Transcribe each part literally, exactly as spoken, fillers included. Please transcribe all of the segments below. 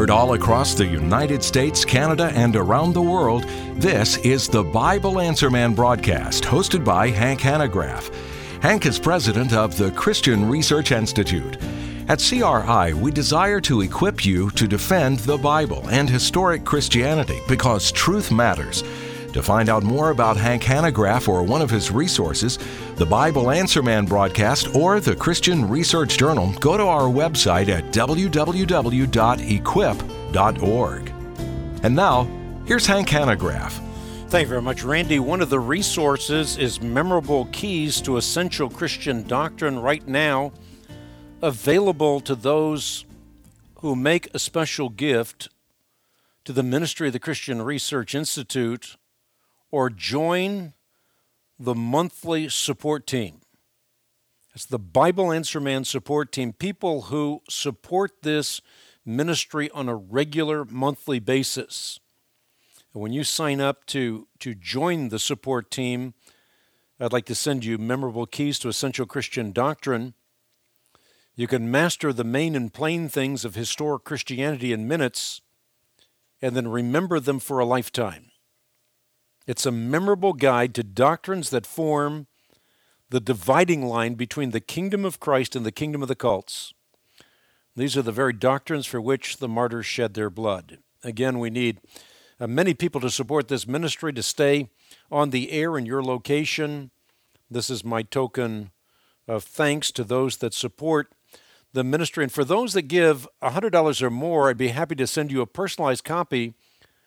Heard all across the United States, Canada, and around the world, this is the Bible Answer Man broadcast, hosted by Hank Hanegraaff. Hank is president of the Christian Research Institute. At C R I, we desire to equip you to defend the Bible and historic Christianity because truth matters. To find out more about Hank Hanegraaff or one of his resources, the Bible Answer Man broadcast, or the Christian Research Journal, go to our website at w w w dot equip dot org. And now, here's Hank Hanegraaff. Thank you very much, Randy. One of the resources is Memorable Keys to Essential Christian Doctrine, right now available to those who make a special gift to the ministry of the Christian Research Institute or join the monthly support team. It's the Bible Answer Man support team, people who support this ministry on a regular monthly basis. And when you sign up to, to join the support team, I'd like to send you Memorable Keys to Essential Christian Doctrine. You can master the main and plain things of historic Christianity in minutes and then remember them for a lifetime. It's a memorable guide to doctrines that form the dividing line between the kingdom of Christ and the kingdom of the cults. These are the very doctrines for which the martyrs shed their blood. Again, we need uh, many people to support this ministry, to stay on the air in your location. This is my token of thanks to those that support the ministry. And for those that give one hundred dollars or more, I'd be happy to send you a personalized copy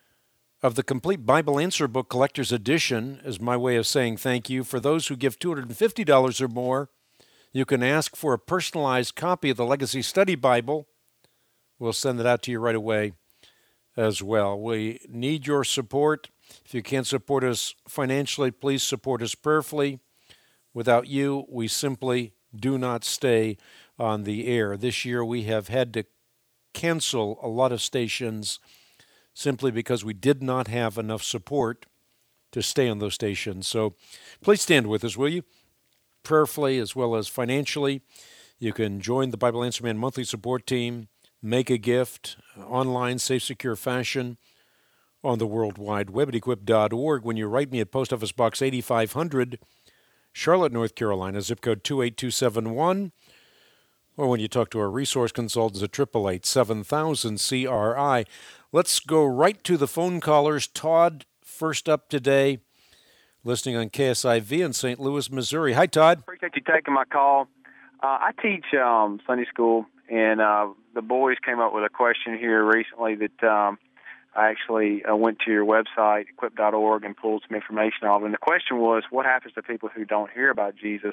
of the Complete Bible Answer Book Collector's Edition as my way of saying thank you. For those who give two hundred fifty dollars or more, you can ask for a personalized copy of the Legacy Study Bible. We'll send it out to you right away as well. We need your support. If you can't support us financially, please support us prayerfully. Without you, we simply do not stay on the air. This year we have had to cancel a lot of stations simply because we did not have enough support to stay on those stations. So please stand with us, will you? Prayerfully as well as financially. You can join the Bible Answer Man monthly support team, make a gift, online, safe, secure fashion on the World Wide Web at equip dot org. When you write me at Post Office Box eighty-five hundred, Charlotte, North Carolina, zip code two eight two seven one, or when you talk to our resource consultants at eight eight eight, seven thousand C R I. Let's go right to the phone callers. Todd, first up today, listening on K S I V in Saint Louis, Missouri. Hi, Todd. Appreciate you taking my call. Uh, I teach um, Sunday school, and uh, the boys came up with a question here recently that um, I actually uh, went to your website, equip dot org, and pulled some information off. And the question was, what happens to people who don't hear about Jesus?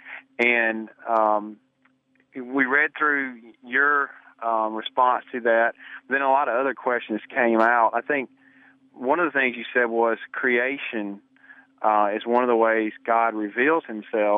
And um, we read through your um, response to that. Then a lot of other questions came out. I think one of the things you said was creation uh, is one of the ways God reveals himself.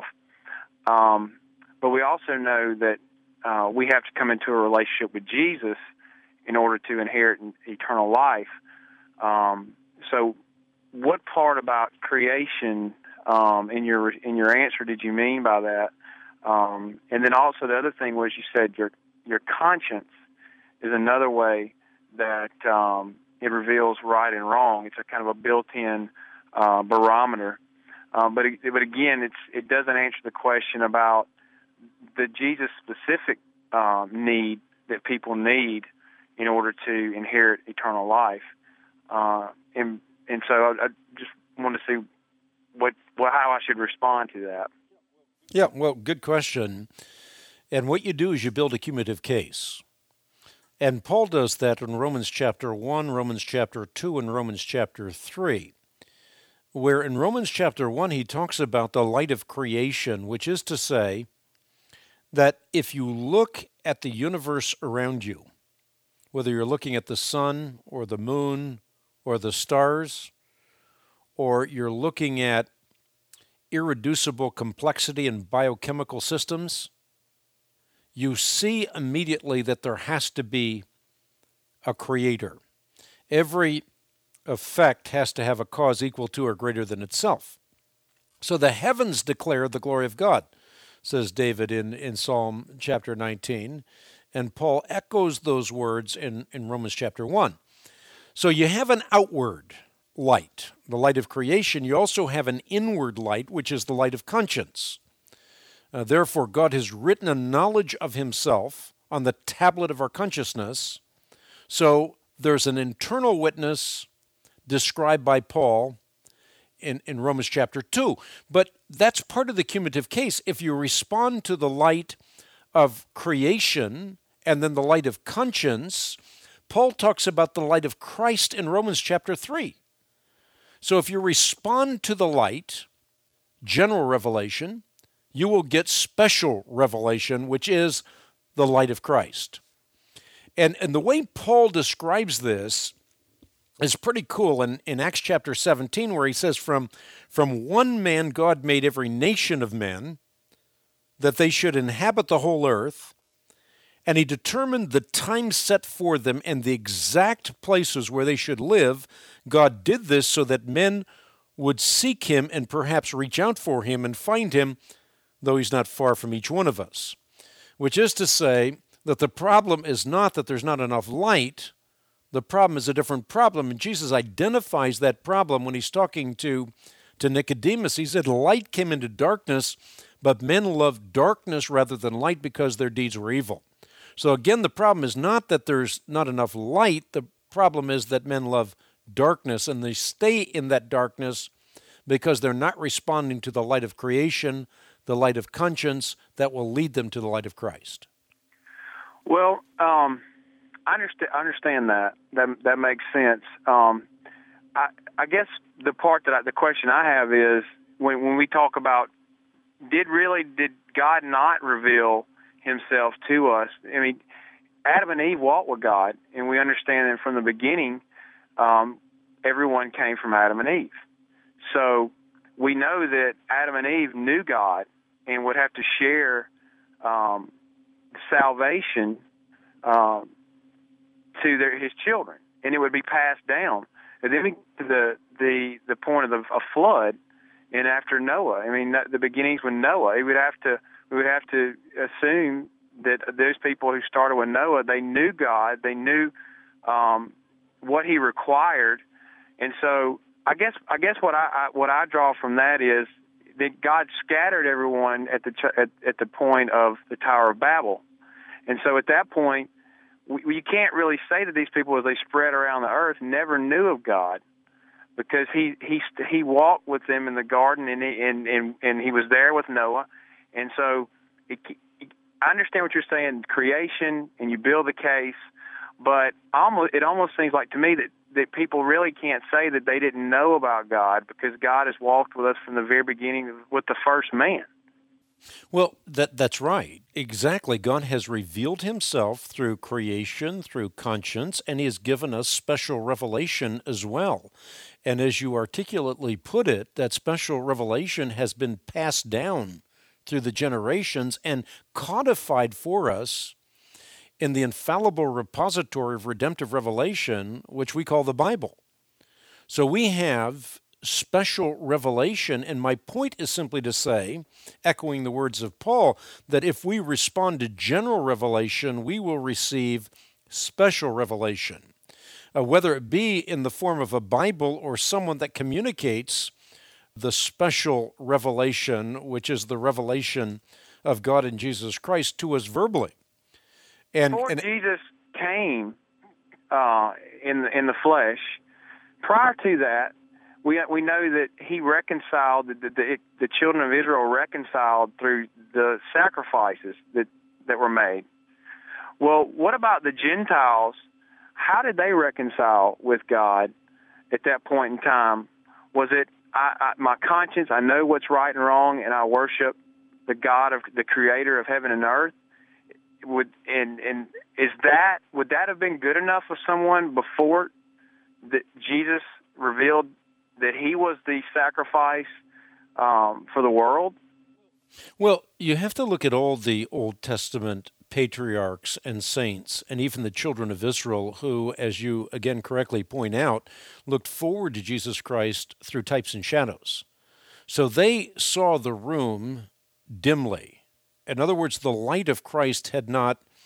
Um, but we also know that uh, we have to come into a relationship with Jesus in order to inherit eternal life. Um, so what part about creation um, in your in your answer did you mean by that? Um, and then also the other thing was you said your your conscience is another way that um, it reveals right and wrong. It's a kind of a built-in uh, barometer. Um, but it, but again, it's it doesn't answer the question about the Jesus-specific um, need that people need in order to inherit eternal life. Uh, and and so I, I just want to see what, what how I should respond to that. Yeah, well, good question. And what you do is you build a cumulative case. And Paul does that in Romans chapter one, Romans chapter two, and Romans chapter three, where in Romans chapter one he talks about the light of creation, which is to say that if you look at the universe around you, whether you're looking at the sun or the moon or the stars, or you're looking at irreducible complexity in biochemical systems, you see immediately that there has to be a creator. Every effect has to have a cause equal to or greater than itself. So the heavens declare the glory of God, says David in, in Psalm chapter nineteen, And Paul echoes those words in, in Romans chapter one. So you have an outward light, the light of creation. You also have an inward light, which is the light of conscience. Uh, therefore, God has written a knowledge of himself on the tablet of our consciousness. So there's an internal witness described by Paul in, in Romans chapter two. But that's part of the cumulative case. If you respond to the light of creation and then the light of conscience, Paul talks about the light of Christ in Romans chapter three. So if you respond to the light, general revelation, you will get special revelation, which is the light of Christ. And, and the way Paul describes this is pretty cool in, in Acts chapter seventeen, where he says, from, from one man God made every nation of men, that they should inhabit the whole earth, and he determined the time set for them and the exact places where they should live. God did this so that men would seek him and perhaps reach out for him and find him, though he's not far from each one of us. Which is to say that the problem is not that there's not enough light. The problem is a different problem, and Jesus identifies that problem when he's talking to, to Nicodemus. He said, light came into darkness, but men loved darkness rather than light because their deeds were evil. So again, the problem is not that there's not enough light. The problem is that men love darkness, and they stay in that darkness because they're not responding to the light of creation, the light of conscience that will lead them to the light of Christ. Well, um, I understand, understand that. That that makes sense. Um, I, I guess the part that I, the question I have is when when we talk about did really did God not reveal himself to us? I mean, Adam and Eve walked with God, and we understand that from the beginning, um, everyone came from Adam and Eve. So we know that Adam and Eve knew God and would have to share um, salvation uh, to their, his children, and it would be passed down. And then we get to the the the point of the a flood, and after Noah, I mean, the beginnings with Noah, it would have to we would have to assume that those people who started with Noah, they knew God, they knew um, what he required, and so I guess I guess what I, I what I draw from that is that God scattered everyone at the at, at the point of the Tower of Babel, and so at that point, we, you can't really say that these people, as they spread around the earth, never knew of God, because he he he walked with them in the garden, and he, and, and and he was there with Noah, and so it, I understand what you're saying, creation, and you build the case, but almost it almost seems like to me that, that people really can't say that they didn't know about God, because God has walked with us from the very beginning with the first man. Well, that that's right. Exactly. God has revealed himself through creation, through conscience, and he has given us special revelation as well. And as you articulately put it, that special revelation has been passed down through the generations and codified for us in the infallible repository of redemptive revelation, which we call the Bible. So we have special revelation, and my point is simply to say, echoing the words of Paul, that if we respond to general revelation, we will receive special revelation, uh, whether it be in the form of a Bible or someone that communicates the special revelation, which is the revelation of God in Jesus Christ, to us verbally. And, Before and Jesus came uh, in in the flesh, prior to that, we we know that he reconciled, the, the, the children of Israel reconciled through the sacrifices that, that were made. Well, what about the Gentiles? How did they reconcile with God at that point in time? Was it I, I, my conscience, I know what's right and wrong, and I worship the God of the creator of heaven and earth? Would and and is that would that have been good enough for someone before that Jesus revealed that he was the sacrifice um, for the world? Well, you have to look at all the Old Testament patriarchs and saints, and even the children of Israel, who, as you again correctly point out, looked forward to Jesus Christ through types and shadows. So they saw the room dimly. In other words, the light of Christ had not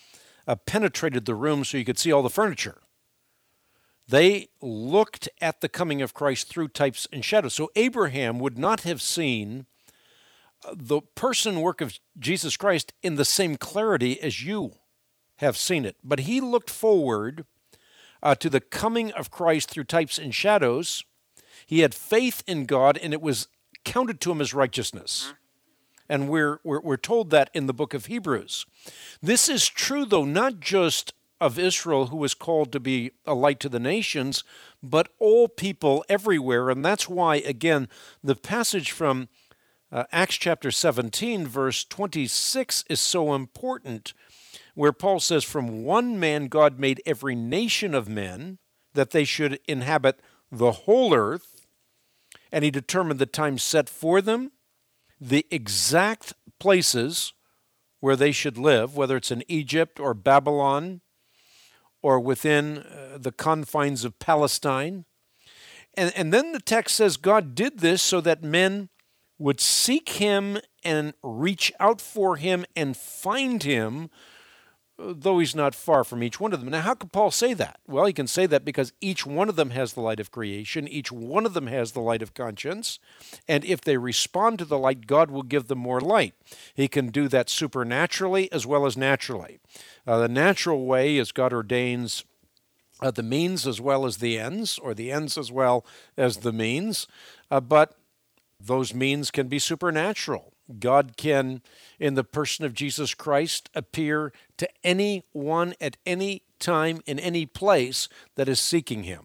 uh, penetrated the room so you could see all the furniture. They looked at the coming of Christ through types and shadows. So Abraham would not have seen the person work of Jesus Christ in the same clarity as you have seen it. But he looked forward uh, to the coming of Christ through types and shadows. He had faith in God, and it was counted to him as righteousness. And we're, we're, we're told that in the book of Hebrews. This is true, though, not just of Israel, who was called to be a light to the nations, but all people everywhere. And that's why, again, the passage from uh, Acts chapter seventeen, verse twenty-six is so important, where Paul says, from one man God made every nation of men, that they should inhabit the whole earth, and he determined the time set for them, the exact places where they should live, whether it's in Egypt or Babylon, or within uh, the confines of Palestine. And, and then the text says God did this so that men would seek him and reach out for him and find him, though he's not far from each one of them. Now, how could Paul say that? Well, he can say that because each one of them has the light of creation, each one of them has the light of conscience, and if they respond to the light, God will give them more light. He can do that supernaturally as well as naturally. Uh, the natural way is God ordains uh, the means as well as the ends, or the ends as well as the means, uh, but those means can be supernatural. God can, in the person of Jesus Christ, appear to anyone at any time in any place that is seeking him.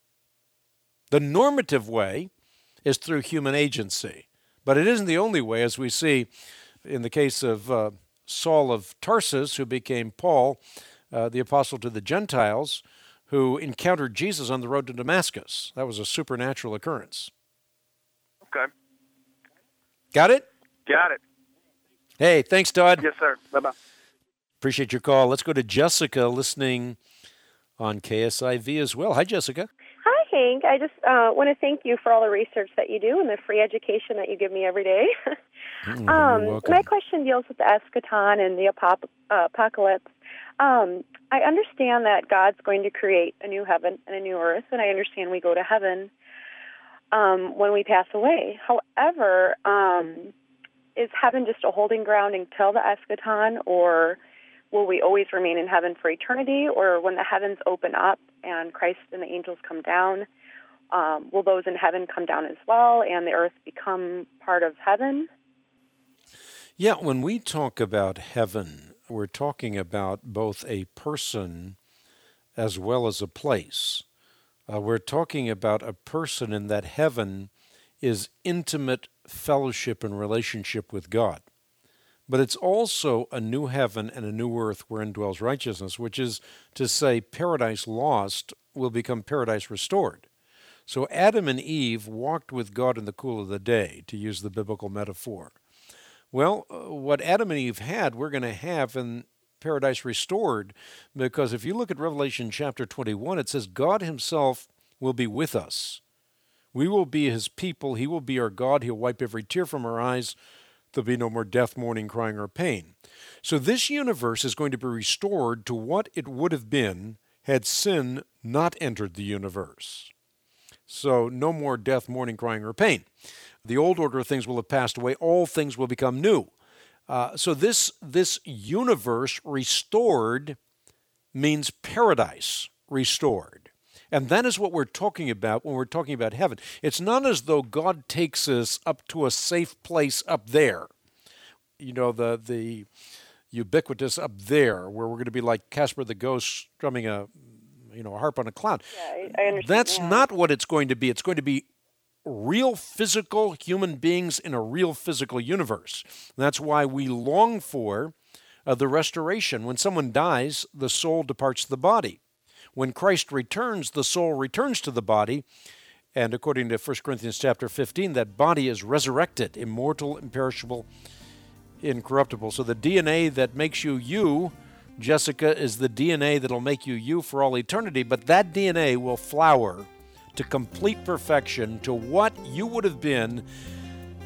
The normative way is through human agency, but it isn't the only way, as we see in the case of uh, Saul of Tarsus, who became Paul, uh, the apostle to the Gentiles, who encountered Jesus on the road to Damascus. That was a supernatural occurrence. Okay. Got it? Got it. Hey, thanks, Todd. Yes, sir. Bye-bye. Appreciate your call. Let's go to Jessica, listening on K S I V as well. Hi, Jessica. Hi, Hank. I just uh, want to thank you for all the research that you do and the free education that you give me every day. Mm, um, you're welcome. My question deals with the eschaton and the apop- uh, apocalypse. Um, I understand that God's going to create a new heaven and a new earth, and I understand we go to heaven um, when we pass away. However, um, is heaven just a holding ground until the eschaton, or will we always remain in heaven for eternity? Or when the heavens open up and Christ and the angels come down, um, will those in heaven come down as well and the earth become part of heaven? Yeah, when we talk about heaven, we're talking about both a person as well as a place. Uh, we're talking about a person in that heaven is intimate fellowship and relationship with God. But it's also a new heaven and a new earth wherein dwells righteousness, which is to say paradise lost will become paradise restored. So Adam and Eve walked with God in the cool of the day, to use the biblical metaphor. Well, uh, what Adam and Eve had, we're going to have in paradise restored, because if you look at Revelation chapter twenty-one, it says God himself will be with us. We will be his people. He will be our God. He'll wipe every tear from our eyes. There'll be no more death, mourning, crying, or pain. So this universe is going to be restored to what it would have been had sin not entered the universe. So no more death, mourning, crying, or pain. The old order of things will have passed away. All things will become new. Uh, so this, this universe restored means paradise restored. And that is what we're talking about when we're talking about heaven. It's not as though God takes us up to a safe place up there. You know, the the ubiquitous up there, where we're going to be like Casper the Ghost strumming a, you know, a harp on a cloud. Yeah, I, I understand. That's yeah. not what it's going to be. It's going to be real physical human beings in a real physical universe. That's why we long for uh, the restoration. When someone dies, the soul departs the body. When Christ returns, the soul returns to the body, and according to First Corinthians chapter fifteen, that body is resurrected, immortal, imperishable, incorruptible. So the D N A that makes you you, Jessica, is the D N A that'll make you you for all eternity, but that D N A will flower to complete perfection, to what you would have been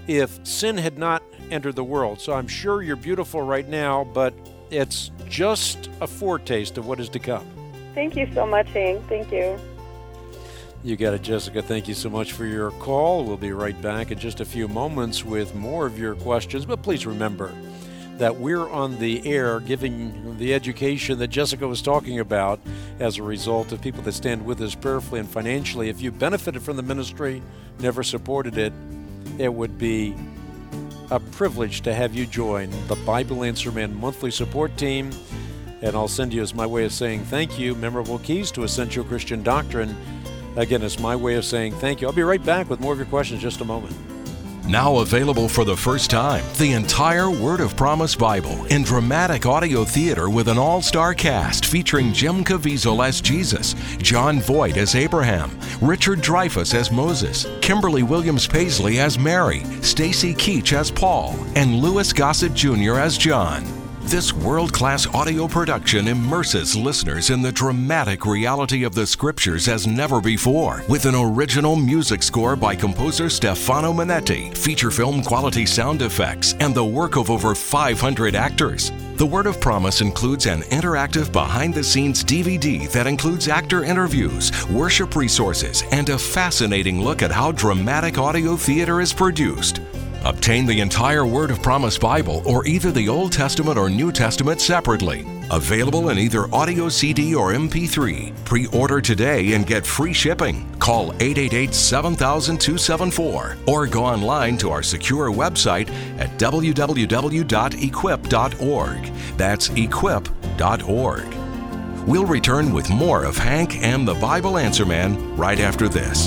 if sin had not entered the world. So I'm sure you're beautiful right now, but it's just a foretaste of what is to come. Thank you so much, Hank. Thank you. You got it, Jessica. Thank you so much for your call. We'll be right back in just a few moments with more of your questions. But please remember that we're on the air giving the education that Jessica was talking about as a result of people that stand with us prayerfully and financially. If you benefited from the ministry, never supported it, it would be a privilege to have you join the Bible Answer Man monthly support team. And I'll send you, as my way of saying thank you, Memorable Keys to Essential Christian Doctrine. Again, it's my way of saying thank you. I'll be right back with more of your questions in just a moment. Now available for the first time, the entire Word of Promise Bible in dramatic audio theater with an all-star cast featuring Jim Caviezel as Jesus, John Voight as Abraham, Richard Dreyfuss as Moses, Kimberly Williams Paisley as Mary, Stacy Keach as Paul, and Louis Gossett Junior as John. This world-class audio production immerses listeners in the dramatic reality of the Scriptures as never before, with an original music score by composer Stefano Manetti, feature film quality sound effects, and the work of over five hundred actors. The Word of Promise includes an interactive behind-the-scenes D V D that includes actor interviews, worship resources, and a fascinating look at how dramatic audio theater is produced. Obtain the entire Word of Promise Bible or either the Old Testament or New Testament separately. Available in either audio C D or M P three. Pre-order today and get free shipping. Call eight eight eight, seven thousand, two seven four or go online to our secure website at w w w dot equip dot org. That's equip dot org. We'll return with more of Hank and the Bible Answer Man right after this.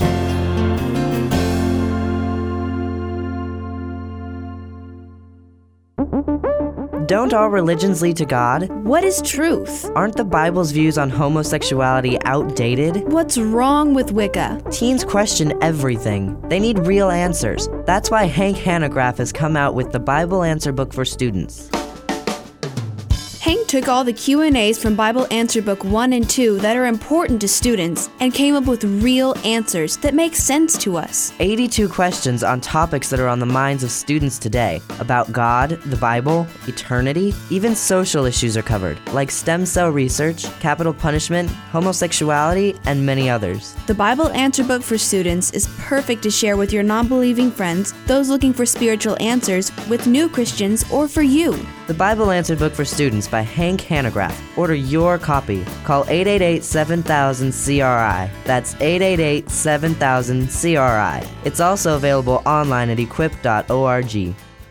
Don't all religions lead to God? What is truth? Aren't the Bible's views on homosexuality outdated? What's wrong with Wicca? Teens question everything. They need real answers. That's why Hank Hanegraaff has come out with the Bible Answer Book for students. Hank took all the Q and A's from Bible Answer Book one and two that are important to students and came up with real answers that make sense to us. eighty-two questions on topics that are on the minds of students today about God, the Bible, eternity, even social issues are covered, like stem cell research, capital punishment, homosexuality, and many others. The Bible Answer Book for students is perfect to share with your non-believing friends, those looking for spiritual answers, with new Christians, or for you. The Bible Answer Book for Students by Hank Hanegraaff. Order your copy. Call eight eight eight, seven thousand, C R I. That's eight eight eight, seven thousand, C R I. It's also available online at equip dot org.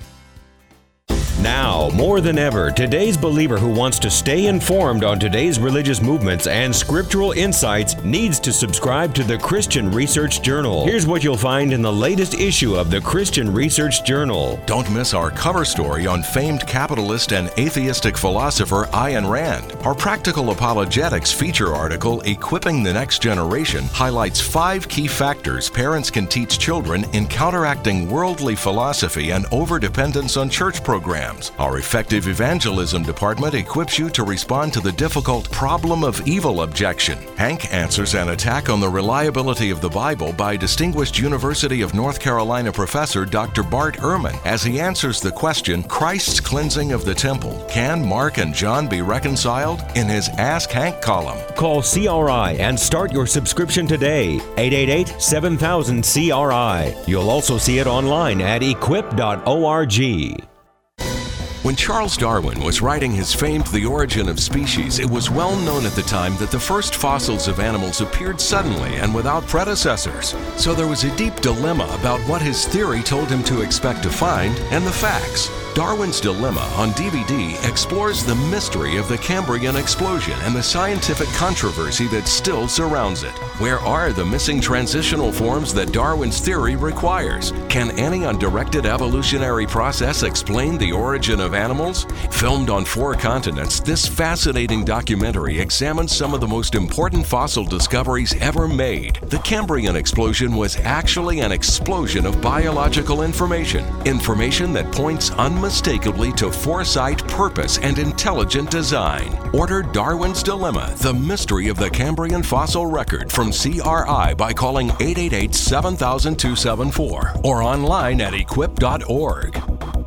Now, more than ever, today's believer who wants to stay informed on today's religious movements and scriptural insights needs to subscribe to the Christian Research Journal. Here's what you'll find in the latest issue of the Christian Research Journal. Don't miss our cover story on famed capitalist and atheistic philosopher Ayn Rand. Our Practical Apologetics feature article, Equipping the Next Generation, highlights five key factors parents can teach children in counteracting worldly philosophy and overdependence on church programs. Our Effective Evangelism department equips you to respond to the difficult problem of evil objection. Hank answers an attack on the reliability of the Bible by distinguished University of North Carolina professor Doctor Bart Ehrman as he answers the question, Christ's cleansing of the temple. Can Mark and John be reconciled? In his Ask Hank column. Call C R I and start your subscription today. eight eight eight, seven thousand, C R I. You'll also see it online at equip dot org. When Charles Darwin was writing his famed The Origin of Species, it was well known at the time that the first fossils of animals appeared suddenly and without predecessors. So there was a deep dilemma about what his theory told him to expect to find and the facts. Darwin's Dilemma on D V D explores the mystery of the Cambrian explosion and the scientific controversy that still surrounds it. Where are the missing transitional forms that Darwin's theory requires? Can any undirected evolutionary process explain the origin of animals? Filmed on four continents, this fascinating documentary examines some of the most important fossil discoveries ever made. The Cambrian explosion was actually an explosion of biological information, information that points unmistakably unmistakably to foresight, purpose, and intelligent design. Order Darwin's Dilemma, The Mystery of the Cambrian Fossil Record from C R I by calling eight eight eight, seven thousand, two seven four or online at equip dot org.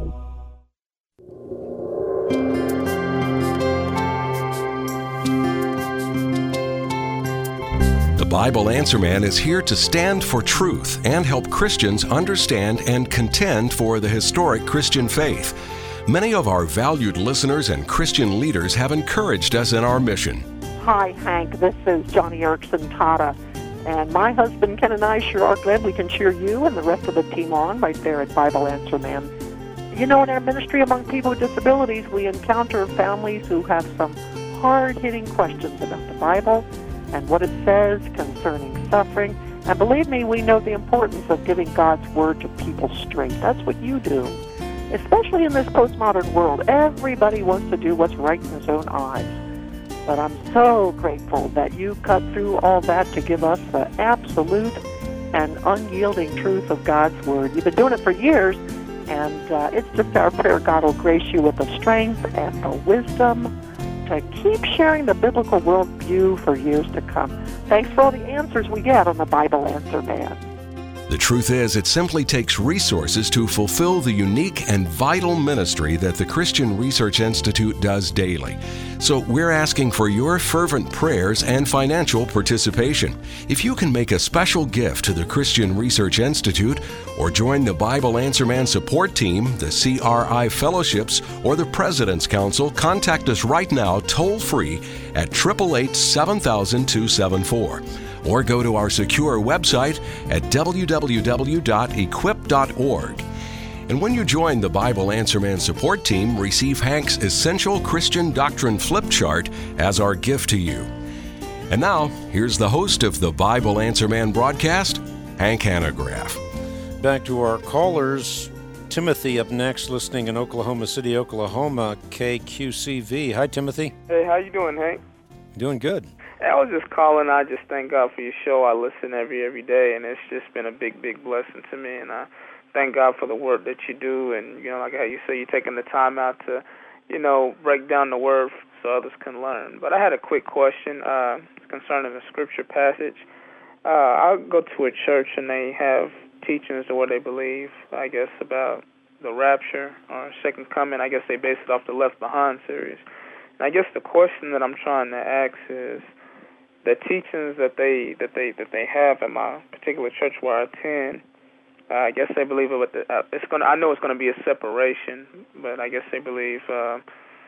The Bible Answer Man is here to stand for truth and help Christians understand and contend for the historic Christian faith. Many of our valued listeners and Christian leaders have encouraged us in our mission. Hi, Hank. This is Johnny Erickson Tata. And my husband Ken and I sure are glad we can cheer you and the rest of the team on right there at Bible Answer Man. You know, in our ministry among people with disabilities, we encounter families who have some hard-hitting questions about the Bible and what it says concerning suffering. And believe me, we know the importance of giving God's Word to people straight. That's what you do. Especially in this postmodern world, everybody wants to do what's right in his own eyes. But I'm so grateful that you cut through all that to give us the absolute and unyielding truth of God's Word. You've been doing it for years, and uh, it's just our prayer God will grace you with the strength and the wisdom to keep sharing the biblical worldview for years to come. Thanks for all the answers we get on the Bible Answer Man. The truth is, it simply takes resources to fulfill the unique and vital ministry that the Christian Research Institute does daily. So we're asking for your fervent prayers and financial participation. If you can make a special gift to the Christian Research Institute or join the Bible Answer Man support team, the C R I fellowships, or the President's Council, contact us right now toll-free at eight eight eight, seven thousand, two seven four. Or go to our secure website at w w w dot equip dot org. And when you join the Bible Answer Man support team, receive Hank's Essential Christian Doctrine Flip Chart as our gift to you. And now, here's the host of the Bible Answer Man broadcast, Hank Hanegraaff. Back to our callers. Timothy up next, listening in Oklahoma City, Oklahoma, K Q C V. Hi, Timothy. Hey, how you doing, Hank? Doing good. I was just calling. I just thank God for your show. I listen every every day, and it's just been a big, big blessing to me. And I thank God for the work that you do. And, you know, like how you say, you're taking the time out to, you know, break down the word so others can learn. But I had a quick question uh, concerning the scripture passage. Uh, I'll go to a church, and they have teachings of what they believe, I guess, about the rapture or second coming. I guess they base it off the Left Behind series. And I guess the question that I'm trying to ask is, the teachings that they that they that they have at my particular church where I attend, uh, I guess they believe it. With the, uh, it's gonna. I know it's gonna be a separation, but I guess they believe, uh,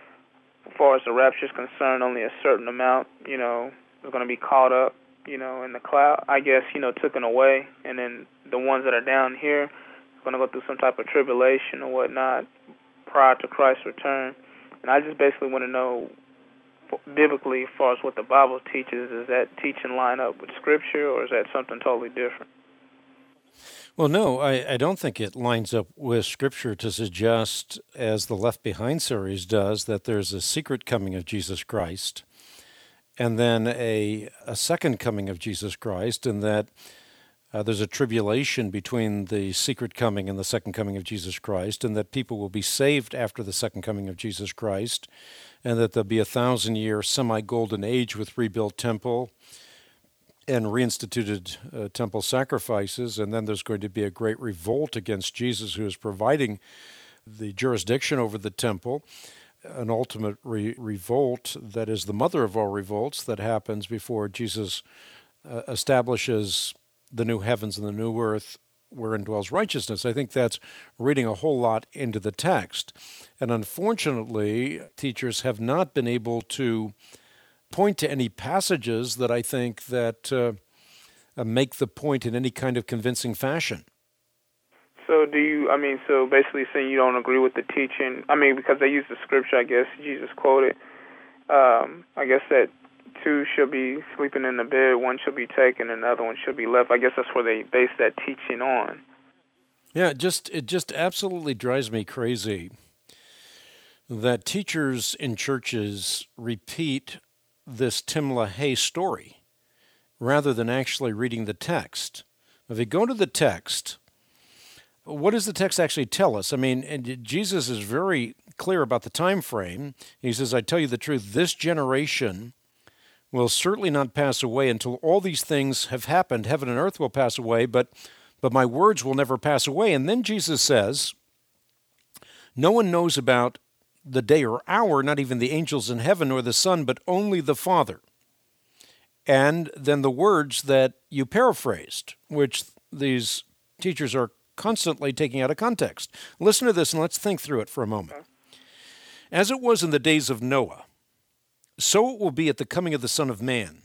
as far as the rapture is concerned, only a certain amount, you know, is gonna be caught up, you know, in the cloud. I guess, you know, taken away, and then the ones that are down here are gonna go through some type of tribulation or whatnot prior to Christ's return. And I just basically want to know, biblically, as far as what the Bible teaches, is that teaching line up with Scripture, or is that something totally different? Well, no, I, I don't think it lines up with Scripture to suggest, as the Left Behind series does, that there's a secret coming of Jesus Christ, and then a, a second coming of Jesus Christ, and that uh, there's a tribulation between the secret coming and the second coming of Jesus Christ, and that people will be saved after the second coming of Jesus Christ, and that there'll be a thousand-year semi-golden age with rebuilt temple and reinstituted uh, temple sacrifices, and then there's going to be a great revolt against Jesus, who is providing the jurisdiction over the temple, an ultimate re- revolt that is the mother of all revolts that happens before Jesus uh, establishes the new heavens and the new earth wherein dwells righteousness. I think that's reading a whole lot into the text. And unfortunately, teachers have not been able to point to any passages that I think that uh, uh, make the point in any kind of convincing fashion. So do you, I mean, so basically saying you don't agree with the teaching, I mean, because they use the scripture, I guess, Jesus quoted, um, I guess that two shall be sleeping in the bed, one shall be taken, and the other one shall be left. I guess that's where they base that teaching on. Yeah, it just it just absolutely drives me crazy that teachers in churches repeat this Tim LaHaye story rather than actually reading the text. If you go to the text, what does the text actually tell us? I mean, and Jesus is very clear about the time frame. He says, I tell you the truth, this generation will certainly not pass away until all these things have happened. Heaven and earth will pass away, but but my words will never pass away. And then Jesus says, no one knows about the day or hour, not even the angels in heaven or the Son, but only the Father. And then the words that you paraphrased, which these teachers are constantly taking out of context. Listen to this and let's think through it for a moment. As it was in the days of Noah, so it will be at the coming of the Son of Man.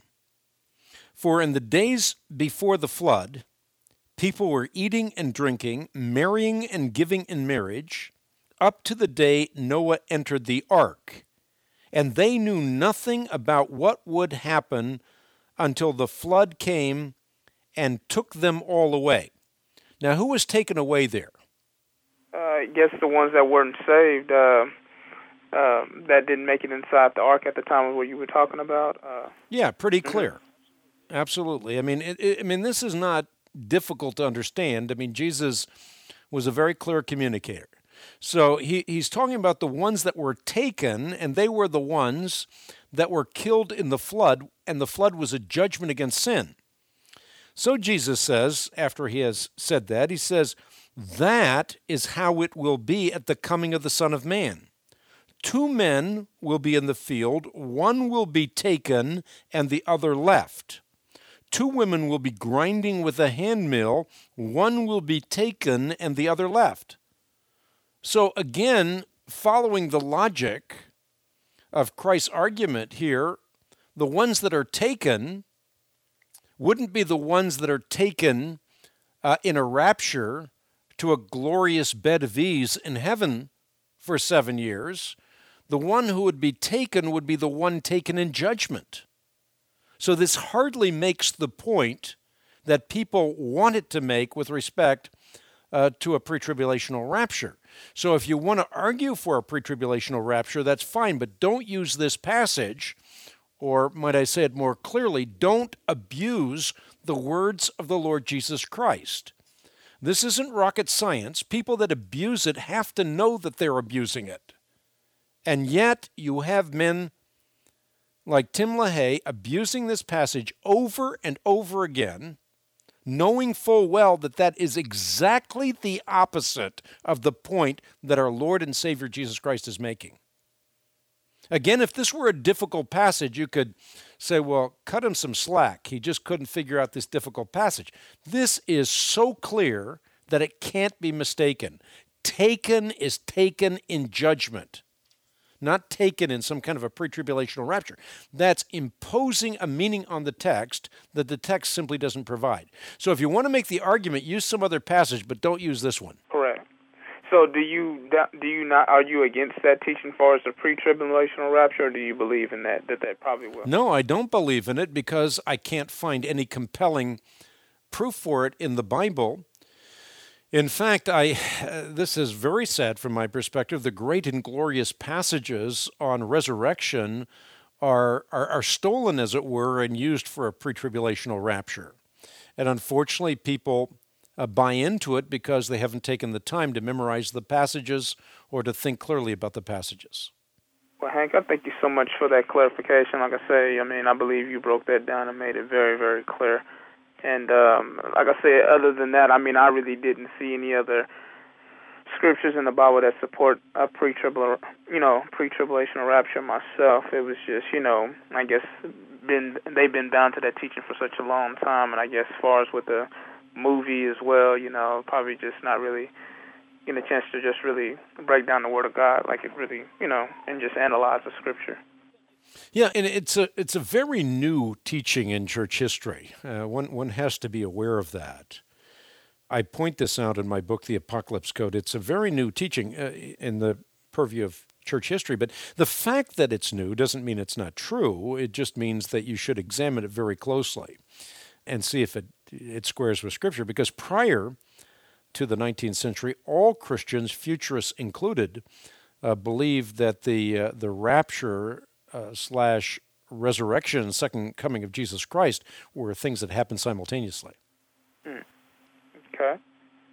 For in the days before the flood, people were eating and drinking, marrying and giving in marriage, up to the day Noah entered the ark. And they knew nothing about what would happen until the flood came and took them all away. Now, who was taken away there? Uh, I guess the ones that weren't saved, uh, uh, that didn't make it inside the ark at the time of what you were talking about. Uh, yeah, pretty clear. Mm-hmm. Absolutely. I mean, it, it, I mean, this is not difficult to understand. I mean, Jesus was a very clear communicator. So he, he's talking about the ones that were taken, and they were the ones that were killed in the flood, and the flood was a judgment against sin. So Jesus says, after he has said that, he says, that is how it will be at the coming of the Son of Man. Two men will be in the field, one will be taken and the other left. Two women will be grinding with a handmill, one will be taken and the other left. So again, following the logic of Christ's argument here, the ones that are taken wouldn't be the ones that are taken uh, in a rapture to a glorious bed of ease in heaven for seven years. The one who would be taken would be the one taken in judgment. So this hardly makes the point that people want it to make with respect uh, to a pre-tribulational rapture. So if you want to argue for a pre-tribulational rapture, that's fine, but don't use this passage, or might I say it more clearly, don't abuse the words of the Lord Jesus Christ. This isn't rocket science. People that abuse it have to know that they're abusing it. And yet you have men like Tim LaHaye abusing this passage over and over again, knowing full well that that is exactly the opposite of the point that our Lord and Savior Jesus Christ is making. Again, if this were a difficult passage, you could say, well, cut him some slack. He just couldn't figure out this difficult passage. This is so clear that it can't be mistaken. Taken is taken in judgment, not taken in some kind of a pre-tribulational rapture. That's imposing a meaning on the text that the text simply doesn't provide. So if you want to make the argument, use some other passage, but don't use this one. Correct. So do you do you not are you against that teaching as far as the pre-tribulational rapture, or do you believe in that, that that probably will? No, I don't believe in it because I can't find any compelling proof for it in the Bible. In fact, I uh, this is very sad from my perspective. The great and glorious passages on resurrection are, are, are stolen, as it were, and used for a pre-tribulational rapture. And unfortunately, people uh, buy into it because they haven't taken the time to memorize the passages or to think clearly about the passages. Well, Hank, I thank you so much for that clarification. Like I say, I mean, I believe you broke that down and made it very, very clear. And um, like I said, other than that, I mean, I really didn't see any other scriptures in the Bible that support a pre-tribul, you know, pre-tribulational rapture myself. It was just, you know, I guess been they've been bound to that teaching for such a long time, and I guess as far as with the movie as well, you know, probably just not really getting a chance to just really break down the Word of God like it really, you know, and just analyze the Scripture. Yeah, and it's a it's a very new teaching in church history. Uh, one one has to be aware of that. I point this out in my book, The Apocalypse Code. It's a very new teaching uh, in the purview of church history, but the fact that it's new doesn't mean it's not true. It just means that you should examine it very closely and see if it it squares with Scripture, because prior to the nineteenth century, all Christians, futurists included, uh, believed that the uh, the rapture Uh, slash resurrection and second coming of Jesus Christ were things that happened simultaneously. Mm. Okay.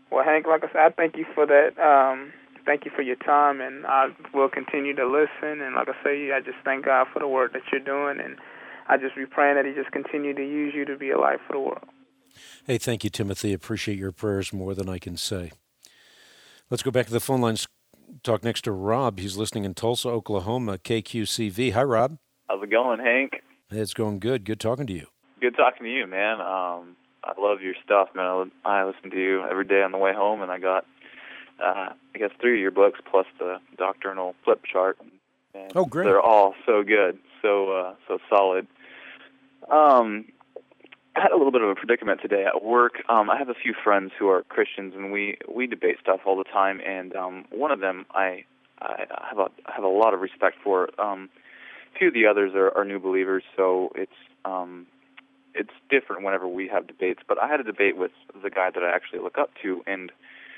Well, Hank, like I said, I thank you for that. Um, thank you for your time, and I will continue to listen. And like I say, I just thank God for the work that you're doing, and I just be praying that He just continue to use you to be a light for the world. Hey, thank you, Timothy. Appreciate your prayers more than I can say. Let's go back to the phone lines. Talk next to Rob. He's listening in Tulsa, Oklahoma, K Q C V. Hi, Rob. How's it going, Hank? It's going good. Good talking to you. Good talking to you, man. Um, I love your stuff, man. I listen to you every day on the way home, and I got, uh, I guess, three of your books plus the doctrinal flip chart. And oh, great! They're all so good, so uh, so solid. Um, I had a little bit of a predicament today at work. Um, I have a few friends who are Christians, and we, we debate stuff all the time. And um, one of them, I I have a I have a lot of respect for. Um, a few of the others are, are new believers, so it's um, it's different whenever we have debates. But I had a debate with the guy that I actually look up to, and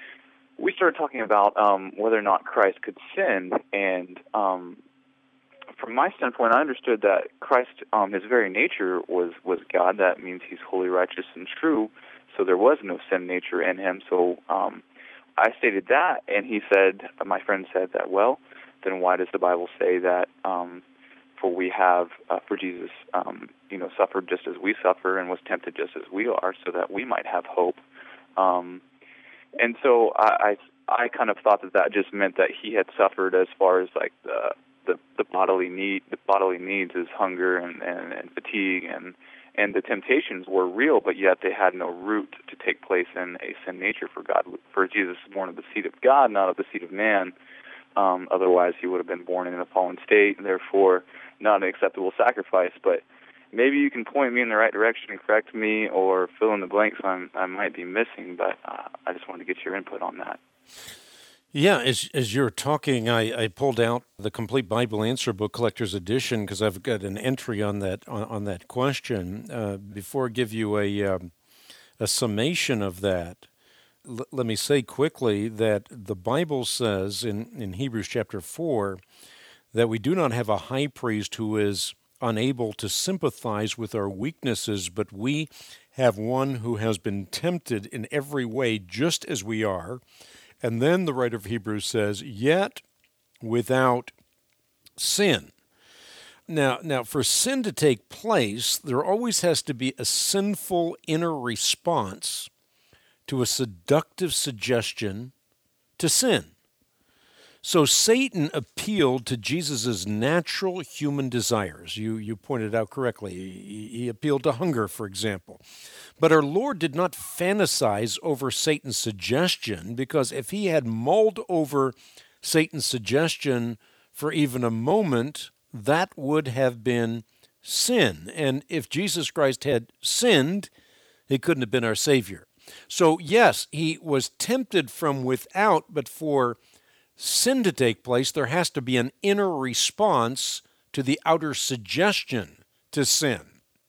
we started talking about um, whether or not Christ could sin. And um, from my standpoint, I understood that Christ, um, his very nature was, was God. That means he's holy, righteous, and true. So there was no sin nature in him. So um, I stated that, and he said, my friend said that, well, then why does the Bible say that um, for we have, uh, for Jesus, um, you know, suffered just as we suffer and was tempted just as we are, so that we might have hope. Um, and so I, I, I kind of thought that that just meant that he had suffered as far as like the the, the bodily need, the bodily needs is hunger and, and, and fatigue, and and the temptations were real, but yet they had no root to take place in a sin nature. For God, for Jesus is born of the seed of God, not of the seed of man. Um, otherwise, he would have been born in a fallen state, and therefore not an acceptable sacrifice. But maybe you can point me in the right direction and correct me, or fill in the blanks I'm, I might be missing. But uh, I just wanted to get your input on that. Yeah, as as you're talking, I, I pulled out the Complete Bible Answer Book Collector's Edition because I've got an entry on that on, on that question. Uh, before I give you a um, a summation of that, l- let me say quickly that the Bible says in, in Hebrews chapter four that we do not have a high priest who is unable to sympathize with our weaknesses, but we have one who has been tempted in every way just as we are. And then the writer of Hebrews says, yet without sin. Now, now, for sin to take place, there always has to be a sinful inner response to a seductive suggestion to sin. So Satan appealed to Jesus' natural human desires. You, you pointed out correctly. He, he appealed to hunger, for example. But our Lord did not fantasize over Satan's suggestion, because if he had mulled over Satan's suggestion for even a moment, that would have been sin. And if Jesus Christ had sinned, he couldn't have been our Savior. So yes, he was tempted from without, but for sin to take place, there has to be an inner response to the outer suggestion to sin.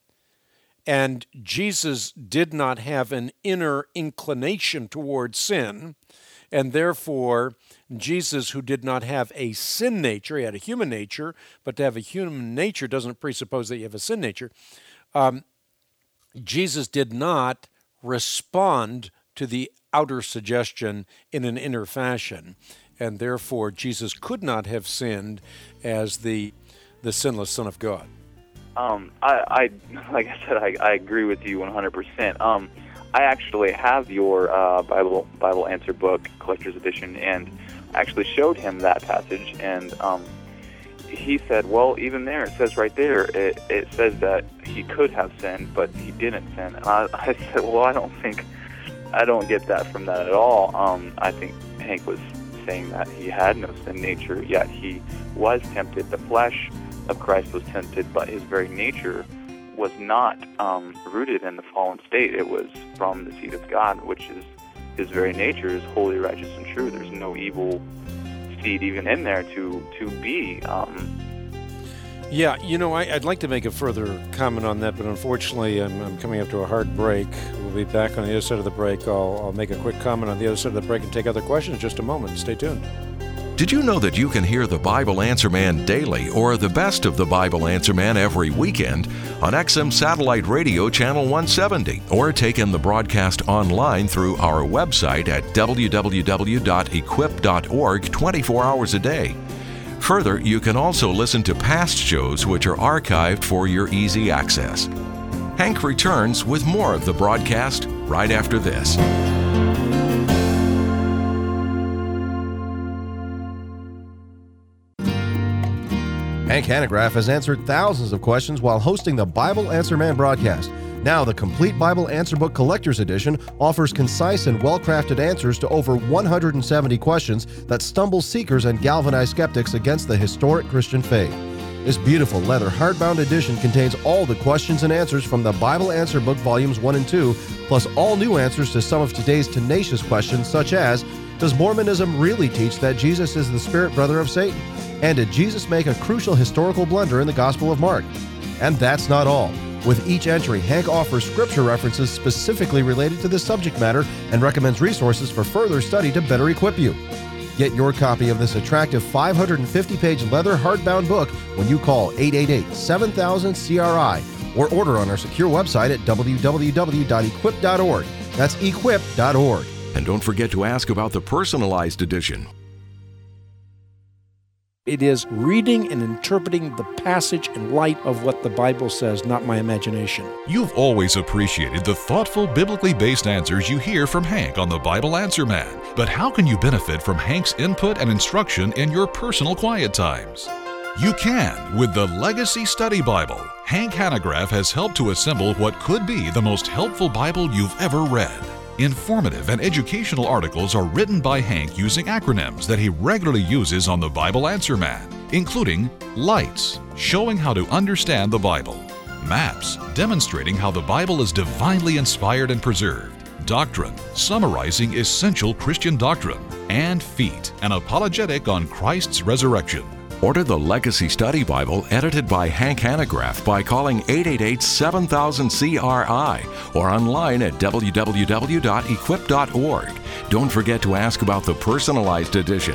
And Jesus did not have an inner inclination toward sin, and therefore Jesus, who did not have a sin nature, he had a human nature, but to have a human nature doesn't presuppose that you have a sin nature, um, Jesus did not respond to the outer suggestion in an inner fashion. And therefore, Jesus could not have sinned as the the sinless Son of God. Um, I, I, like I said, I, I agree with you one hundred percent. Um, I actually have your uh, Bible Bible Answer Book Collector's Edition, and I actually showed him that passage, and um, he said, well, even there, it says right there, it, it says that he could have sinned, but he didn't sin. And I, I said, well, I don't think, I don't get that from that at all. Um, I think Hank was saying that he had no sin nature, yet he was tempted. The flesh of Christ was tempted, but his very nature was not um, rooted in the fallen state. It was from the seed of God, which is his very nature is holy, righteous, and true. There's no evil seed even in there to to be. Um, yeah, you know, I, I'd like to make a further comment on that, but unfortunately I'm, I'm coming up to a hard break. We'll be back on the other side of the break. I'll, I'll make a quick comment on the other side of the break and take other questions in just a moment. Stay tuned. Did you know that you can hear the Bible Answer Man daily or the best of the Bible Answer Man every weekend on X M Satellite Radio Channel one seventy, or take in the broadcast online through our website at w w w dot equip dot org twenty-four hours a day. Further, you can also listen to past shows which are archived for your easy access. Hank returns with more of the broadcast right after this. Hank Hanegraaff has answered thousands of questions while hosting the Bible Answer Man broadcast. Now, the Complete Bible Answer Book Collector's Edition offers concise and well-crafted answers to over one hundred seventy questions that stumble seekers and galvanize skeptics against the historic Christian faith. This beautiful leather hardbound edition contains all the questions and answers from the Bible Answer Book Volumes one and two, plus all new answers to some of today's tenacious questions, such as, does Mormonism really teach that Jesus is the spirit brother of Satan? And did Jesus make a crucial historical blunder in the Gospel of Mark? And that's not all. With each entry, Hank offers scripture references specifically related to this subject matter and recommends resources for further study to better equip you. Get your copy of this attractive five hundred fifty page leather hardbound book when you call eight eight eight, seven thousand, C R I or order on our secure website at w w w dot equip dot org. That's equip dot org. And don't forget to ask about the personalized edition. It is reading and interpreting the passage in light of what the Bible says, not my imagination. You've always appreciated the thoughtful, biblically based answers you hear from Hank on the Bible Answer Man. But how can you benefit from Hank's input and instruction in your personal quiet times? You can with the Legacy Study Bible. Hank Hanegraaff has helped to assemble what could be the most helpful Bible you've ever read. Informative and educational articles are written by Hank using acronyms that he regularly uses on the Bible Answer Man, including LIGHTS, showing how to understand the Bible; MAPS, demonstrating how the Bible is divinely inspired and preserved; Doctrine, summarizing essential Christian doctrine; and FEET, an apologetic on Christ's resurrection. Order the Legacy Study Bible edited by Hank Hanegraaff by calling eight eight eight, seven thousand, C R I or online at w w w dot equip dot org. Don't forget to ask about the personalized edition.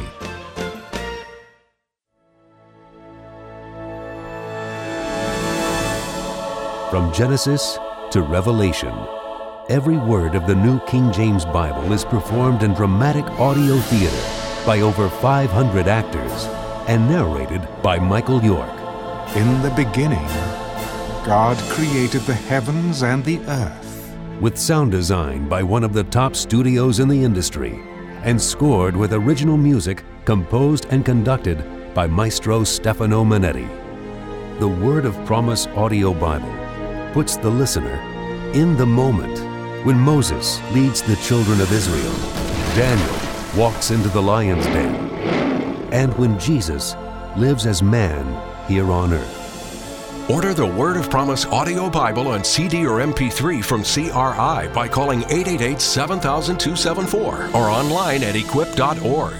From Genesis to Revelation, every word of the New King James Bible is performed in dramatic audio theater by over five hundred actors and narrated by Michael York. In the beginning, God created the heavens and the earth. With sound design by one of the top studios in the industry and scored with original music composed and conducted by Maestro Stefano Manetti. The Word of Promise Audio Bible puts the listener in the moment when Moses leads the children of Israel, Daniel walks into the lion's den, and when Jesus lives as man here on earth. Order the Word of Promise Audio Bible on C D or M P three from C R I by calling eight eight eight, seven thousand, two seven four or online at equip dot org.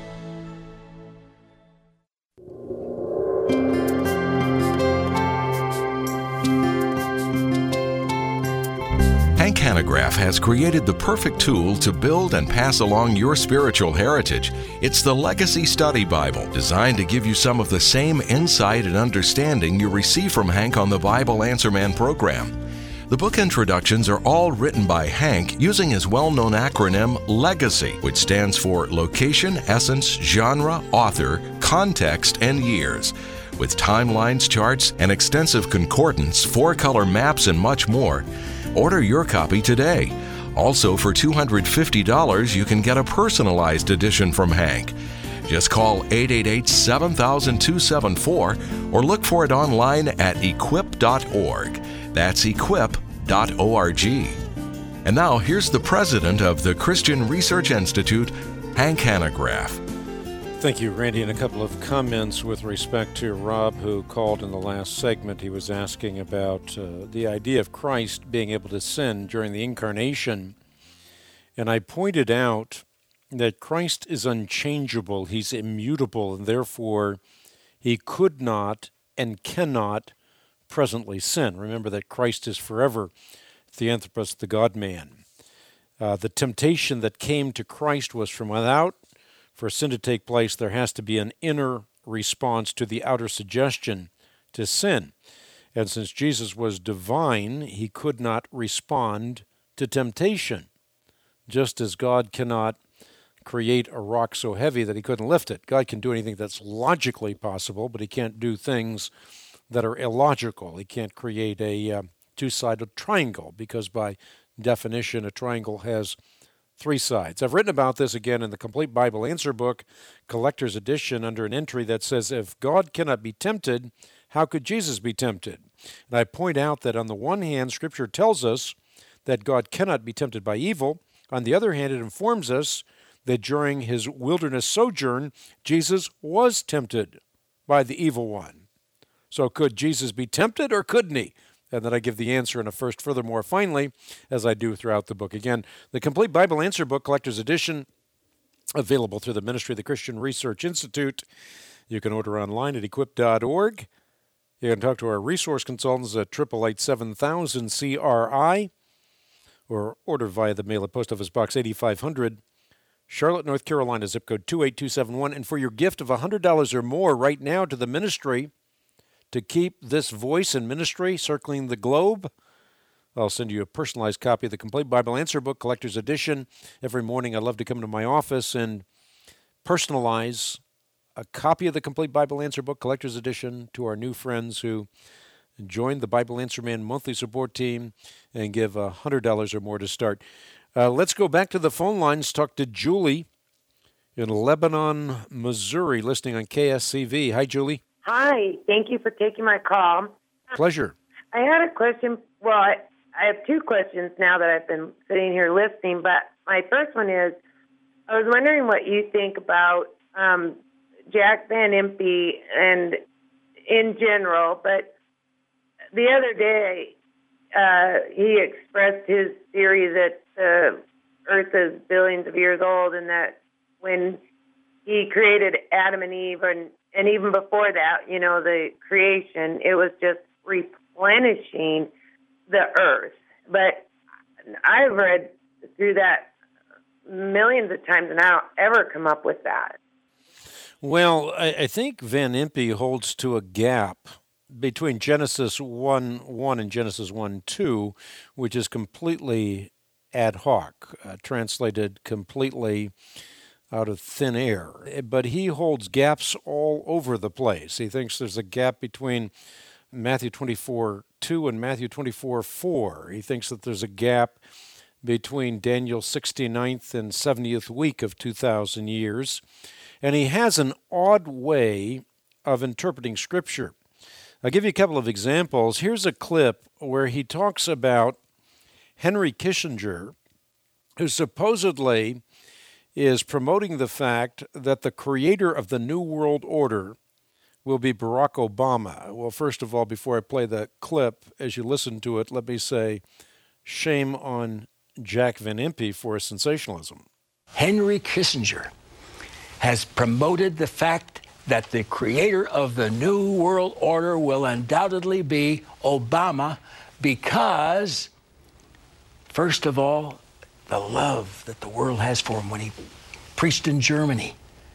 Hank Hanegraaff has created the perfect tool to build and pass along your spiritual heritage. It's the Legacy Study Bible, designed to give you some of the same insight and understanding you receive from Hank on the Bible Answer Man program. The book introductions are all written by Hank using his well-known acronym LEGACY, which stands for Location, Essence, Genre, Author, Context, and Years. With timelines, charts, an extensive concordance, four-color maps, and much more. Order your copy today. Also, for two hundred fifty dollars, you can get a personalized edition from Hank. Just call eight eight eight, seven thousand, two seven four or look for it online at equip dot org. That's equip dot org. And now, here's the president of the Christian Research Institute, Hank Hanegraaff. Thank you, Randy. And a couple of comments with respect to Rob, who called in the last segment. He was asking about uh, the idea of Christ being able to sin during the incarnation. And I pointed out that Christ is unchangeable. He's immutable, and therefore he could not and cannot presently sin. Remember that Christ is forever Theanthropos, the God-man. Uh, the temptation that came to Christ was from without, For sin to take place, there has to be an inner response to the outer suggestion to sin. And since Jesus was divine, he could not respond to temptation, just as God cannot create a rock so heavy that he couldn't lift it. God can do anything that's logically possible, but he can't do things that are illogical. He can't create a uh, two-sided triangle because by definition, a triangle has three sides. I've written about this again in the Complete Bible Answer Book, Collector's Edition, under an entry that says, if God cannot be tempted, how could Jesus be tempted? And I point out that on the one hand, Scripture tells us that God cannot be tempted by evil. On the other hand, it informs us that during his wilderness sojourn, Jesus was tempted by the evil one. So could Jesus be tempted or couldn't he? And then I give the answer in a first, furthermore, finally, as I do throughout the book. Again, the Complete Bible Answer Book, Collector's Edition, available through the Ministry of the Christian Research Institute. You can order online at equip dot org. You can talk to our resource consultants at eight eight eight, seven thousand C R I or order via the mail at Post Office Box eighty-five hundred, Charlotte, North Carolina, zip code two eight two seven one. And for your gift of one hundred dollars or more right now to the ministry, to keep this voice and ministry circling the globe, I'll send you a personalized copy of the Complete Bible Answer Book, Collector's Edition. Every morning I love to come to my office and personalize a copy of the Complete Bible Answer Book, Collector's Edition, to our new friends who join the Bible Answer Man monthly support team and give one hundred dollars or more to start. Uh, let's go back to the phone lines, talk to Julie in Lebanon, Missouri, listening on K S C V. Hi, Julie. Hi, thank you for taking my call. Pleasure. I had a question. Well, I, I have two questions now that I've been sitting here listening, but my first one is, I was wondering what you think about um, Jack Van Impe and in general, but the other day uh, he expressed his theory that the Earth is billions of years old and that when he created Adam and Eve and And even before that, you know, the creation, it was just replenishing the earth. But I've read through that millions of times, and I don't ever come up with that. Well, I, I think Van Impe holds to a gap between Genesis one one and Genesis one two, which is completely ad hoc, uh, translated completely out of thin air. But he holds gaps all over the place. He thinks there's a gap between Matthew twenty-four two and Matthew twenty-four four. He thinks that there's a gap between Daniel's sixty-ninth and seventieth week of two thousand years. And he has an odd way of interpreting Scripture. I'll give you a couple of examples. Here's a clip where he talks about Henry Kissinger, who supposedly is promoting the fact that the creator of the New World Order will be Barack Obama. Well, first of all, before I play the clip, as you listen to it, let me say, shame on Jack Van Impe for his sensationalism. Henry Kissinger has promoted the fact that the creator of the New World Order will undoubtedly be Obama because, first of all, the love that the world has for him. When he preached in Germany,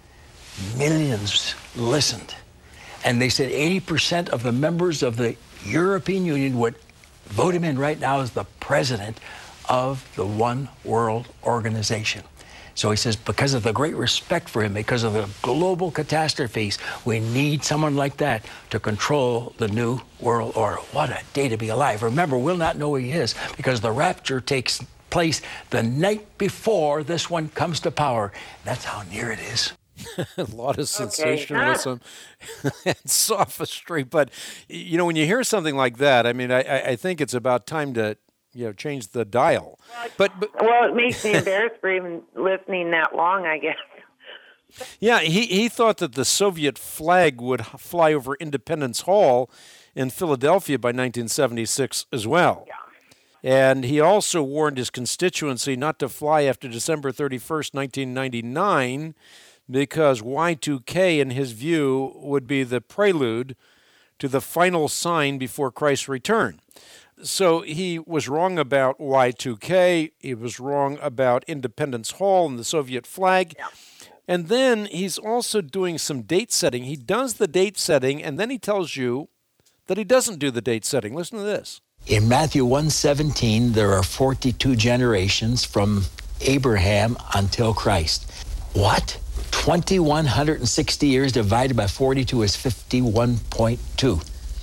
millions listened. And they said eighty percent of the members of the European Union would vote him in right now as the president of the One World Organization. So he says, because of the great respect for him, because of the global catastrophes, we need someone like that to control the New World Order. What a day to be alive. Remember, we'll not know who he is because the rapture takes place the night before this one comes to power. That's how near it is. A lot of sensationalism okay. and sophistry. But, you know, when you hear something like that, I mean, I, I think it's about time to, you know, change the dial. But, but Well, it makes me embarrassed for even listening that long, I guess. Yeah, he, he thought that the Soviet flag would fly over Independence Hall in Philadelphia by nineteen seventy-six as well. Yeah. And he also warned his constituency not to fly after December thirty-first, nineteen ninety-nine, because Y two K, in his view, would be the prelude to the final sign before Christ's return. So he was wrong about Y two K. He was wrong about Independence Hall and the Soviet flag. Yeah. And then he's also doing some date setting. He does the date setting, and then he tells you that he doesn't do the date setting. Listen to this. In Matthew one seventeen, there are forty-two generations from Abraham until Christ. What? two thousand one hundred sixty years divided by forty-two is fifty-one point two.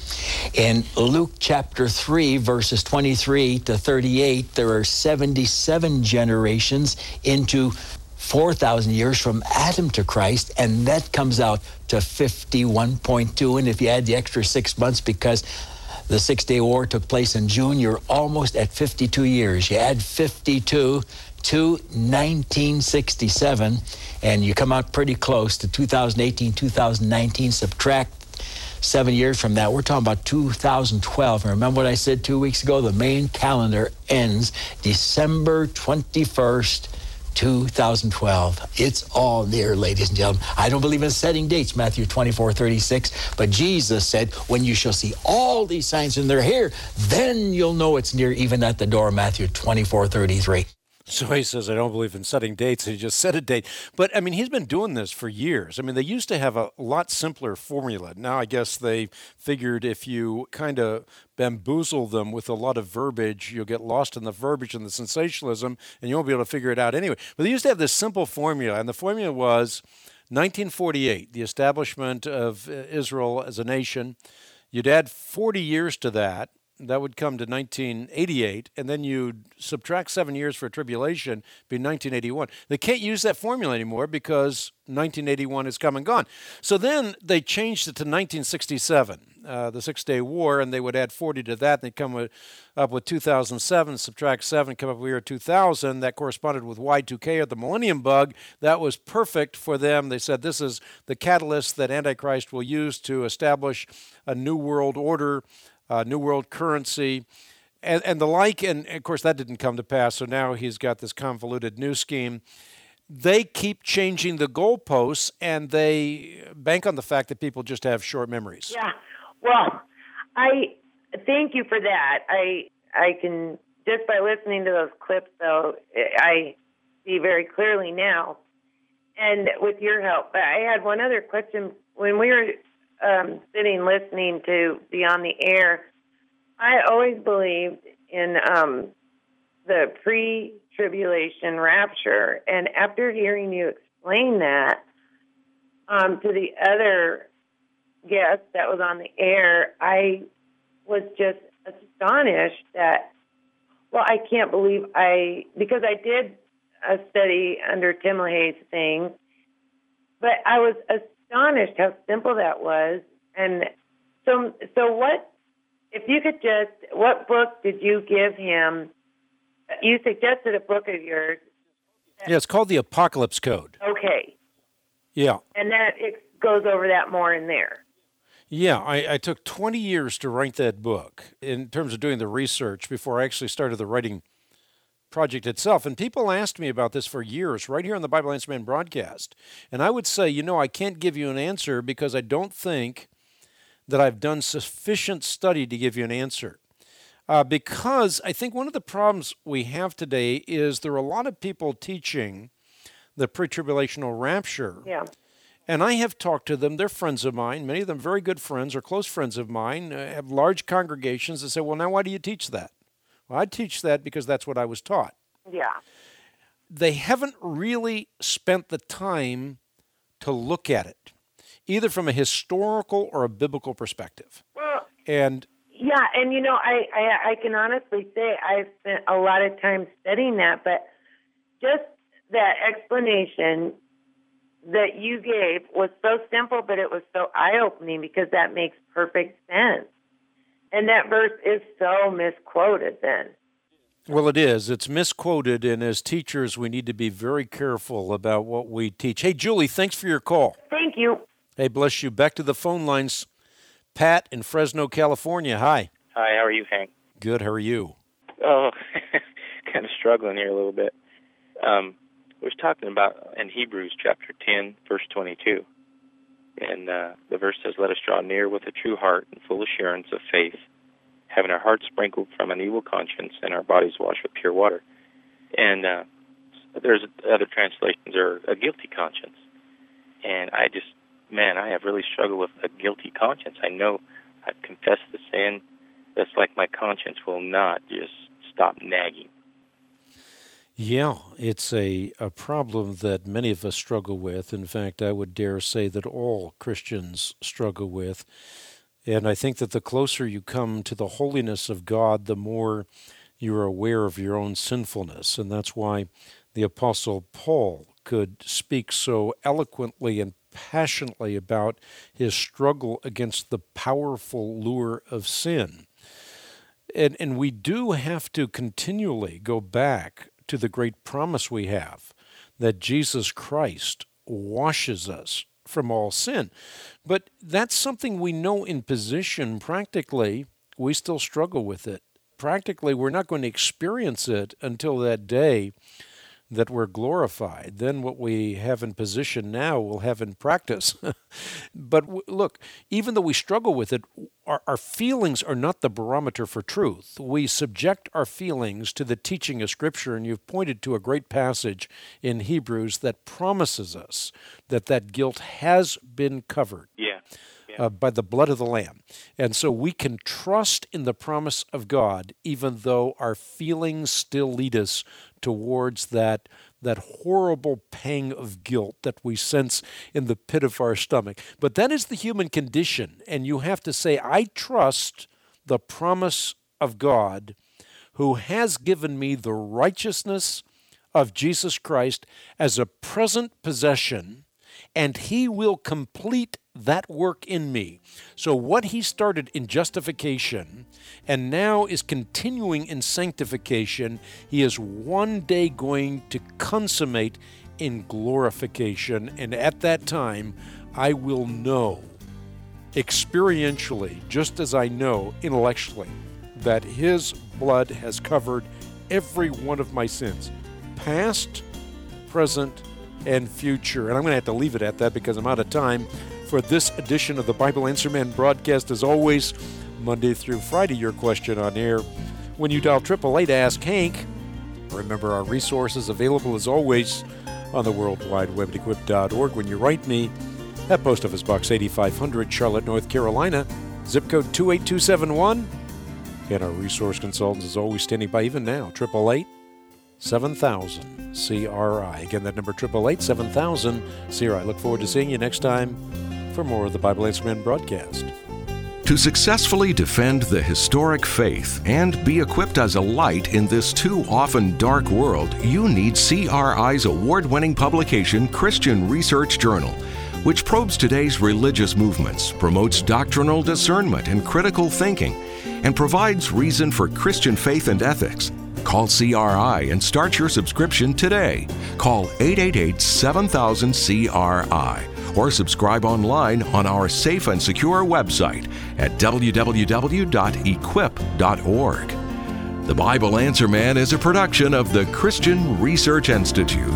In Luke chapter three, verses twenty-three to thirty-eight, there are seventy-seven generations into four thousand years from Adam to Christ, and that comes out to fifty-one point two. And if you add the extra six months because the Six-Day War took place in June, you're almost at fifty-two years. You add fifty-two to nineteen sixty-seven, and you come out pretty close to two thousand eighteen, two thousand nineteen. Subtract seven years from that, we're talking about two thousand twelve. And remember what I said two weeks ago? The main calendar ends December twenty-first, two thousand twelve. It's all near, ladies and gentlemen. I don't believe in setting dates, Matthew twenty-four thirty-six, but Jesus said, when you shall see all these signs and they're here, then you'll know it's near, even at the door, Matthew twenty-four thirty-three. So he says, I don't believe in setting dates. He just set a date. But, I mean, he's been doing this for years. I mean, they used to have a lot simpler formula. Now I guess they figured if you kind of bamboozle them with a lot of verbiage, you'll get lost in the verbiage and the sensationalism, and you won't be able to figure it out anyway. But they used to have this simple formula, and the formula was nineteen forty-eight, the establishment of Israel as a nation. You'd add forty years to that. That would come to nineteen eighty-eight, and then you'd subtract seven years for tribulation, be nineteen eighty-one. They can't use that formula anymore because nineteen eighty-one is come and gone. So then they changed it to nineteen sixty-seven, uh, the Six-Day War, and they would add forty to that, and they'd come with, up with two thousand seven, subtract seven, come up with year two thousand. That corresponded with Y two K, or the Millennium Bug. That was perfect for them. They said this is the catalyst that Antichrist will use to establish a new world order, Uh, new world currency, and, and the like. And, of course, that didn't come to pass, so now he's got this convoluted new scheme. They keep changing the goalposts, and they bank on the fact that people just have short memories. Yeah. Well, I thank you for that. I I can, just by listening to those clips, though, I see very clearly now, and with your help. But I had one other question. When we were Um, sitting listening to Beyond the Air, I always believed in um, the pre-tribulation rapture, and after hearing you explain that um, to the other guest that was on the air, I was just astonished that, well, I can't believe I, because I did a study under Tim LaHaye's thing, but I was astonished astonished how simple that was. And so so what, if you could just, what book did you give him? You suggested a book of yours. Yeah, it's called The Apocalypse Code. Okay. Yeah. And that it goes over that more in there. Yeah, I, I took twenty years to write that book in terms of doing the research before I actually started the writing project itself. And people asked me about this for years, right here on the Bible Answer Man broadcast. And I would say, you know, I can't give you an answer because I don't think that I've done sufficient study to give you an answer. Uh, because I think one of the problems we have today is there are a lot of people teaching the pre-tribulational rapture. Yeah. And I have talked to them. They're friends of mine. Many of them very good friends or close friends of mine, uh, have large congregations that say, well, now why do you teach that? Well, I teach that because that's what I was taught. Yeah. They haven't really spent the time to look at it, either from a historical or a biblical perspective. Well, and yeah, and you know, I, I, I can honestly say I've spent a lot of time studying that, but just that explanation that you gave was so simple, but it was so eye-opening because that makes perfect sense. And that verse is so misquoted then. Well, it is. It's misquoted, and as teachers, we need to be very careful about what we teach. Hey, Julie, thanks for your call. Thank you. Hey, bless you. Back to the phone lines. Pat in Fresno, California. Hi. Hi, how are you, Hank? Good. How are you? Oh, kind of struggling here a little bit. Um, we was talking about in Hebrews chapter ten, verse twenty-two. And uh, the verse says, let us draw near with a true heart and full assurance of faith, having our hearts sprinkled from an evil conscience and our bodies washed with pure water. And uh, there's other translations are a guilty conscience. And I just, man, I have really struggled with a guilty conscience. I know I've confessed the sin. That's like my conscience will not just stop nagging. Yeah, it's a, a problem that many of us struggle with. In fact, I would dare say that all Christians struggle with. And I think that the closer you come to the holiness of God, the more you're aware of your own sinfulness. And that's why the Apostle Paul could speak so eloquently and passionately about his struggle against the powerful lure of sin. And, and we do have to continually go back to the great promise we have that Jesus Christ washes us from all sin. But that's something we know in position. Practically, we still struggle with it. Practically, we're not going to experience it until that day that we're glorified. Then what we have in position now, we'll have in practice. But w- look, even though we struggle with it, our, our feelings are not the barometer for truth. We subject our feelings to the teaching of Scripture, and you've pointed to a great passage in Hebrews that promises us that that guilt has been covered. Yeah. Uh, by the blood of the Lamb. And so we can trust in the promise of God, even though our feelings still lead us towards that, that horrible pang of guilt that we sense in the pit of our stomach. But that is the human condition, and you have to say, I trust the promise of God, who has given me the righteousness of Jesus Christ as a present possession, and He will complete that work in me. So what He started in justification and now is continuing in sanctification, He is one day going to consummate in glorification. And at that time, I will know experientially, just as I know intellectually, that His blood has covered every one of my sins, past, present, and future. And I'm going to have to leave it at that because I'm out of time for this edition of the Bible Answer Man broadcast. As always, Monday through Friday, your question on air when you dial triple eight Ask Hank. Remember, our resources available as always on the World Wide Web at equip dot org. When you write me at Post Office Box eighty-five hundred, Charlotte, North Carolina, zip code two eight two seven one. And our resource consultants is always standing by, even now, triple eight seven thousand C R I. Again, that number, triple eight seven thousand C R I. Look forward to seeing you next time for more of the Bible Answer Man broadcast. To successfully defend the historic faith and be equipped as a light in this too often dark world, you need C R I's award-winning publication, Christian Research Journal, which probes today's religious movements, promotes doctrinal discernment and critical thinking, and provides reason for Christian faith and ethics. Call C R I and start your subscription today. Call eight eight eight seven thousand C R I or subscribe online on our safe and secure website at w w w dot equip dot org. The Bible Answer Man is a production of the Christian Research Institute.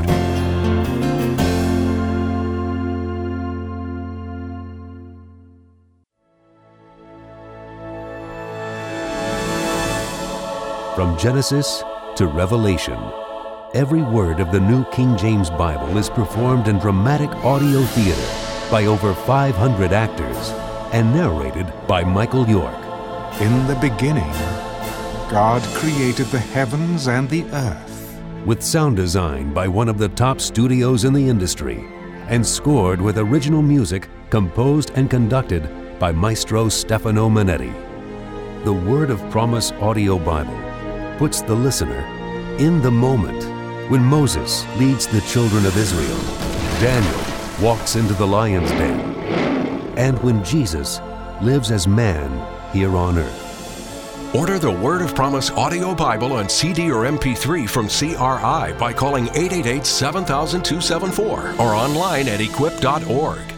From Genesis to Revelation, every word of the New King James Bible is performed in dramatic audio theater by over five hundred actors and narrated by Michael York. In the beginning, God created the heavens and the earth. With sound design by one of the top studios in the industry and scored with original music composed and conducted by Maestro Stefano Manetti. The Word of Promise Audio Bible puts the listener in the moment when Moses leads the children of Israel, Daniel walks into the lion's den, and when Jesus lives as man here on earth. Order the Word of Promise Audio Bible on C D or M P three from C R I by calling eight eight eight seven thousand two seven four or online at equip dot org.